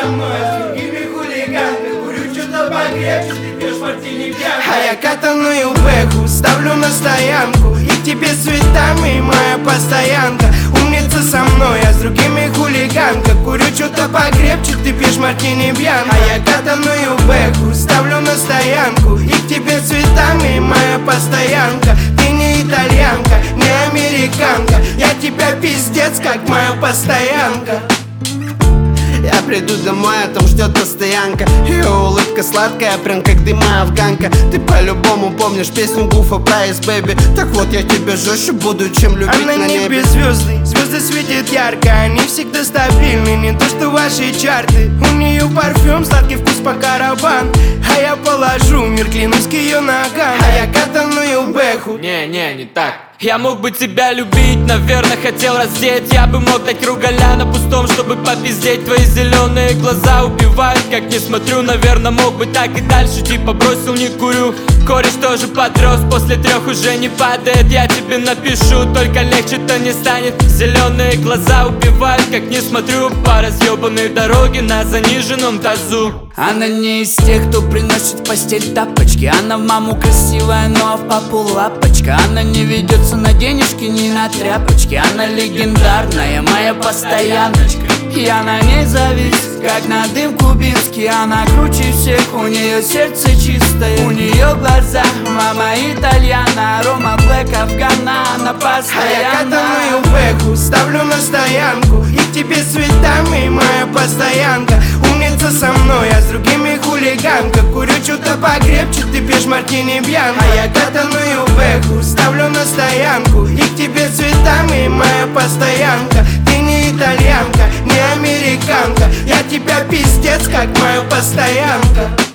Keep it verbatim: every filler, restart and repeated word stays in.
со мной, а с другими хулиганкой. Курю что-то покрепче, ты пьешь мартини пьянка. А я катаную бэху, ставлю на стоянку, и к тебе цветами моя постоянка. Умница со мной, а с другими хулиганка. Курю что-то покрепче, ты пьешь мартини пьянка. А я катаную бэху, ставлю на стоянку, и к тебе цветами моя постоянка. Ты не итальянка, не американка, я тебя пиздец, как моя постоянка. Я приду домой, а там ждет постоянка. Ее улыбка сладкая, прям как дыма афганка. Ты по-любому помнишь песню Гуфа про Ice Baby. Так вот я тебя жестче буду, чем любить Она на небе. небе звезды, звезды светят ярко, они всегда стабильны, не то что ваши чарты. У нее парфюм, сладкий вкус по караван, а я положу мир, клянусь, к ее ногам. А я катаную бэху. Не, не, не так. Я мог бы тебя любить, наверное, хотел раздеть. Я бы мог дать ругаля на пустом, чтобы попиздеть. Твои зеленые глаза убивают, как не смотрю. Наверное, мог бы так и дальше, типа бросил, не курю. Кореш тоже подрос, после трех уже не падает. Я тебе напишу, только легче-то не станет. Зеленые глаза убивают, как не смотрю. По разъебанной дороге на заниженном тазу. Она не из тех, кто приносит в постель тапочки. Она в маму красивая, но в папу лапочка. Она не ведется на денежки, ни на тряпочки. Она легендарная, моя постояночка. Я на ней завис, как на дым кубинский. Она круче всех, у нее сердце чистое. У нее глаза, мама итальяна. Рома Блэк, Афгана, она постоянно. А я катаную бэху, ставлю на стоянку, и к тебе цветами моя постоянка. Умница со мной, а с другими хулиганка. Курю что-то покрепче, ты пьешь мартини пьянка. А я катаную бэху, ставлю на стоянку, и к тебе цветами моя постоянка. Ты не итальянка, не американка, я тебя пиздец, как моя постоянка.